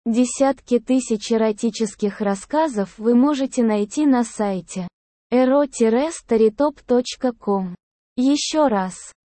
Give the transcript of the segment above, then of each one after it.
Десятки тысяч эротических рассказов вы можете найти на сайте ero-storytop.com. Еще раз,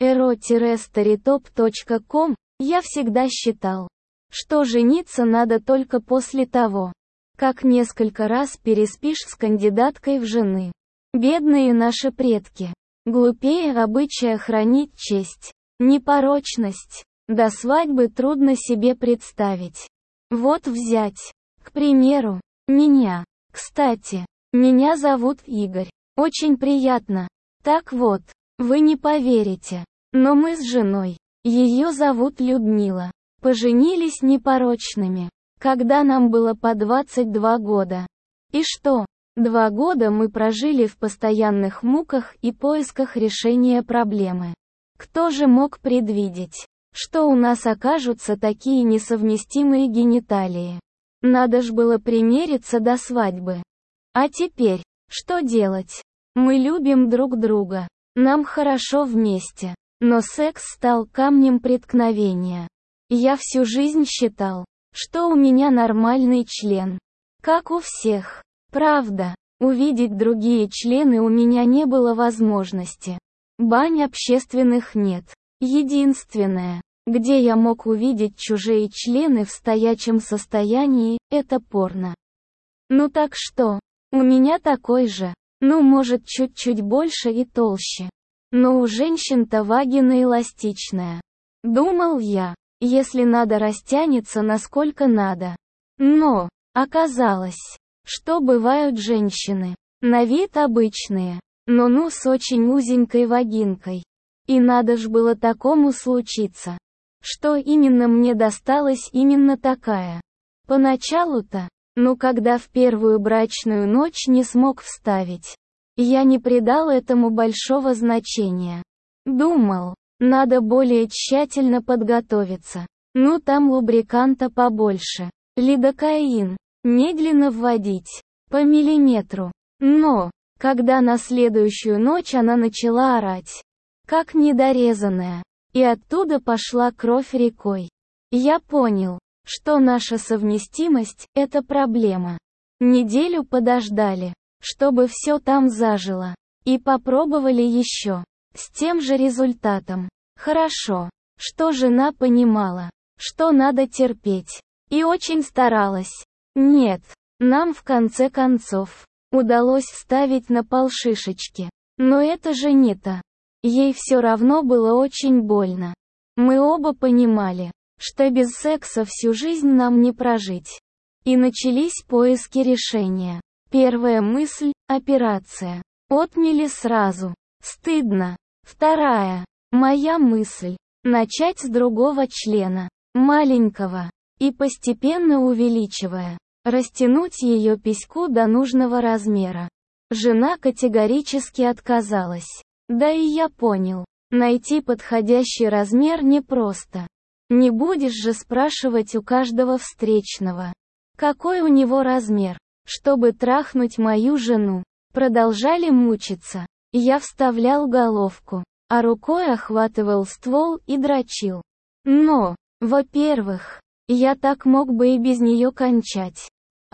ero-storytop.com. Я всегда считал, что жениться надо только после того, как несколько раз переспишь с кандидаткой в жены. Бедные наши предки. Глупее обычая хранить честь, непорочность. До свадьбы трудно себе представить. Вот взять, к примеру, меня. Кстати, меня зовут Игорь. Очень приятно. Так вот, вы не поверите, но мы с женой, ее зовут Людмила, поженились непорочными, когда нам было по 22 года. И что? 2 года мы прожили в постоянных муках и поисках решения проблемы. Кто же мог предвидеть, что у нас окажутся такие несовместимые гениталии? Надо ж было примериться до свадьбы. А теперь, что делать? Мы любим друг друга, нам хорошо вместе, но секс стал камнем преткновения. Я всю жизнь считал, что у меня нормальный член, как у всех. Правда, увидеть другие члены у меня не было возможности. Бань общественных нет. Единственное, где я мог увидеть чужие члены в стоячем состоянии, это порно. Ну так что? У меня такой же. Ну может чуть-чуть больше и толще. Но у женщин-то вагина эластичная. Думал я, если надо растянется насколько надо. Но, оказалось, что бывают женщины, на вид обычные, но с очень узенькой вагинкой. И надо ж было такому случиться, что именно мне досталась именно такая. Поначалу-то, когда в первую брачную ночь не смог вставить, я не придал этому большого значения. Думал, надо более тщательно подготовиться. Там лубриканта побольше. Лидокаин. Медленно вводить. По миллиметру. Но, когда на следующую ночь она начала орать, как недорезанная, и оттуда пошла кровь рекой, я понял, что наша совместимость – это проблема. Неделю подождали, чтобы все там зажило, и попробовали еще, с тем же результатом. Хорошо, что жена понимала, что надо терпеть, и очень старалась. Нет, нам в конце концов удалось вставить на пол шишечки. Но это же не то. Ей все равно было очень больно. Мы оба понимали, что без секса всю жизнь нам не прожить. И начались поиски решения. Первая мысль – операция. Отняли сразу. Стыдно. Вторая – моя мысль – начать с другого члена, маленького, и постепенно увеличивая, растянуть ее письку до нужного размера. Жена категорически отказалась. Да и я понял, найти подходящий размер непросто. Не будешь же спрашивать у каждого встречного, какой у него размер, чтобы трахнуть мою жену. Продолжали мучиться. Я вставлял головку, а рукой охватывал ствол и дрочил. Но, во-первых, я так мог бы и без нее кончать.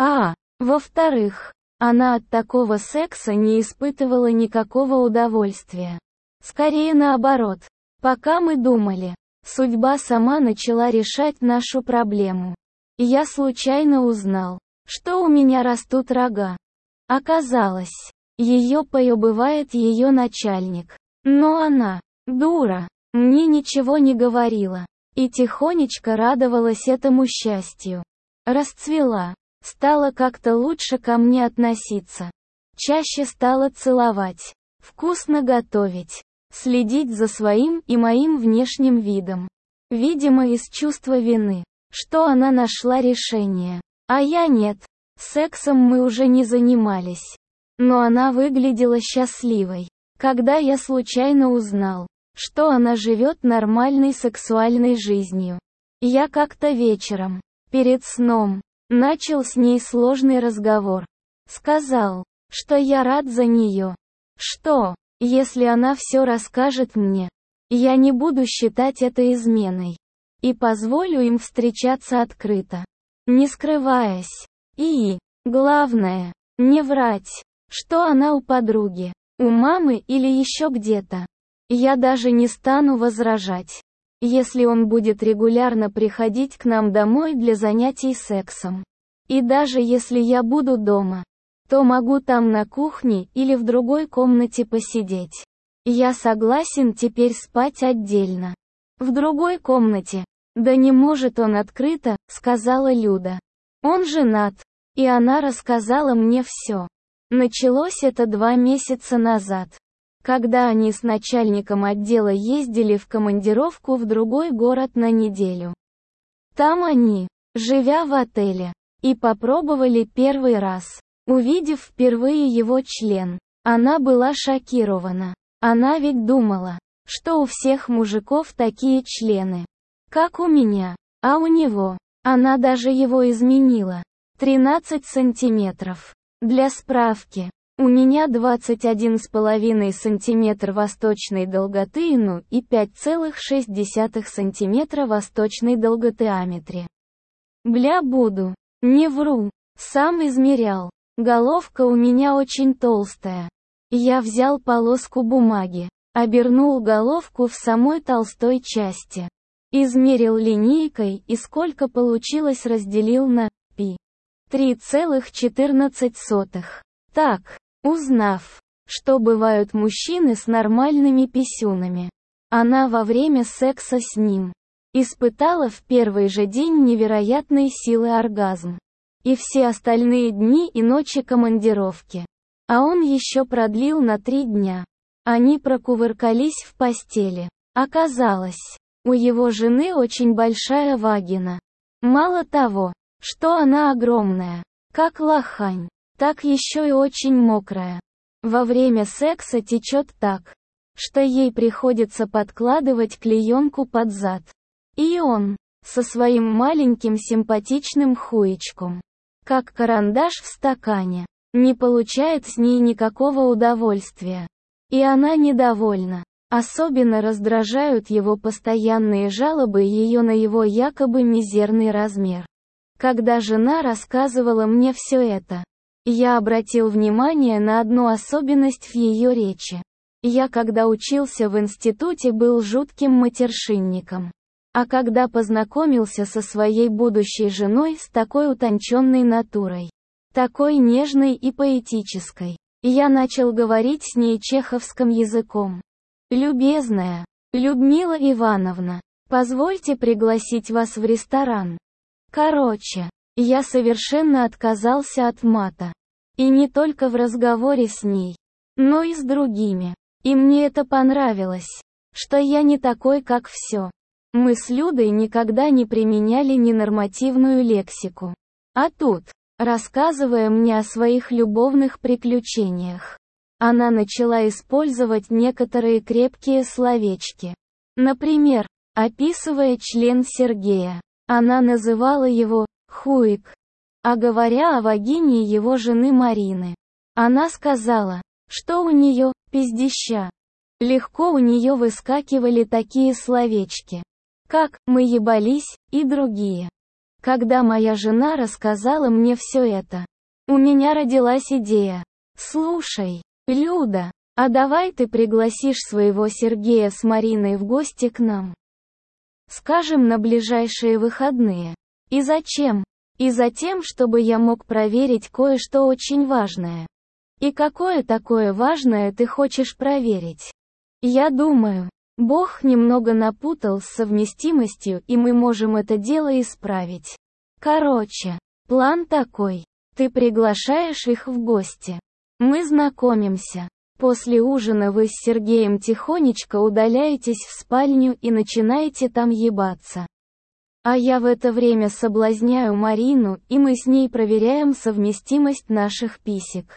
Во-вторых, она от такого секса не испытывала никакого удовольствия. Скорее наоборот. Пока мы думали, судьба сама начала решать нашу проблему. Я случайно узнал, что у меня растут рога. Оказалось, ее поебывает ее начальник. Но она, дура, мне ничего не говорила. И тихонечко радовалась этому счастью. Расцвела. Стала как-то лучше ко мне относиться. Чаще стала целовать. Вкусно готовить. Следить за своим и моим внешним видом. Видимо, из чувства вины, что она нашла решение. А я нет. Сексом мы уже не занимались. Но она выглядела счастливой, когда я случайно узнал, что она живет нормальной сексуальной жизнью. Я как-то вечером, перед сном, начал с ней сложный разговор. Сказал, что я рад за нее. Что, если она все расскажет мне, я не буду считать это изменой. И позволю им встречаться открыто. не скрываясь. И, главное, не врать, что она у подруги, у мамы или еще где-то. Я даже не стану возражать, если он будет регулярно приходить к нам домой для занятий сексом. И даже если я буду дома, то могу там на кухне или в другой комнате посидеть. Я согласен теперь спать отдельно. В другой комнате. Да не может он открыто, сказала Люда. Он женат. И она рассказала мне все. Началось это 2 месяца назад, когда они с начальником отдела ездили в командировку в другой город на неделю. Там они, живя в отеле, и попробовали первый раз. Увидев впервые его член, она была шокирована. Она ведь думала, что у всех мужиков такие члены, как у меня, а у него. Она даже его изменила. 13 сантиметров. Для справки, у меня 21,5 сантиметра восточной долготы и 5,6 сантиметра восточной долготиаметре. Бля буду. Не вру. Сам измерял. Головка у меня очень толстая. Я взял полоску бумаги, обернул головку в самой толстой части. Измерил линейкой и сколько получилось разделил на π. 3,14. Так, узнав, что бывают мужчины с нормальными писюнами, она во время секса с ним испытала в первый же день невероятной силы оргазм. И все остальные дни и ночи командировки. А он еще продлил на 3 дня. Они прокувыркались в постели. Оказалось, у его жены очень большая вагина. Мало того, что она огромная, как лохань, так еще и очень мокрая. Во время секса течет так, что ей приходится подкладывать клеенку под зад. И он, со своим маленьким симпатичным хуечком, как карандаш в стакане, не получает с ней никакого удовольствия. И она недовольна. Особенно раздражают его постоянные жалобы ее на его якобы мизерный размер. Когда жена рассказывала мне все это, я обратил внимание на одну особенность в ее речи. Я, когда учился в институте, был жутким матершинником. А когда познакомился со своей будущей женой с такой утонченной натурой, такой нежной и поэтической, я начал говорить с ней чеховским языком. «Любезная Людмила Ивановна, позвольте пригласить вас в ресторан». Короче, я совершенно отказался от мата. И не только в разговоре с ней, но и с другими. И мне это понравилось, что я не такой, как все. Мы с Людой никогда не применяли ненормативную лексику. А тут, рассказывая мне о своих любовных приключениях, она начала использовать некоторые крепкие словечки. Например, описывая член Сергея, она называла его «хуик», а говоря о вагине его жены Марины, она сказала, что у нее «пиздища». Легко у нее выскакивали такие словечки, как «мы ебались» и другие. Когда моя жена рассказала мне все это, у меня родилась идея. «Слушай, Люда, а давай ты пригласишь своего Сергея с Мариной в гости к нам. Скажем, на ближайшие выходные. И зачем? И затем, чтобы я мог проверить кое-что очень важное». «И какое такое важное ты хочешь проверить?» «Я думаю, Бог немного напутал с совместимостью, и мы можем это дело исправить. Короче, план такой. Ты приглашаешь их в гости. Мы знакомимся. После ужина вы с Сергеем тихонечко удаляетесь в спальню и начинаете там ебаться. А я в это время соблазняю Марину, и мы с ней проверяем совместимость наших писек.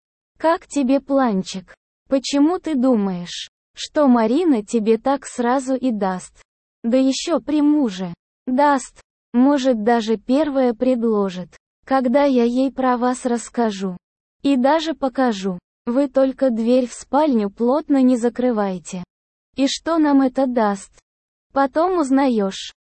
Как тебе планчик? Почему ты думаешь, что Марина тебе так сразу и даст? Да еще при муже. Даст. Может, даже первое предложит, когда я ей про вас расскажу. И даже покажу. Вы только дверь в спальню плотно не закрывайте. И что нам это даст? Потом узнаешь.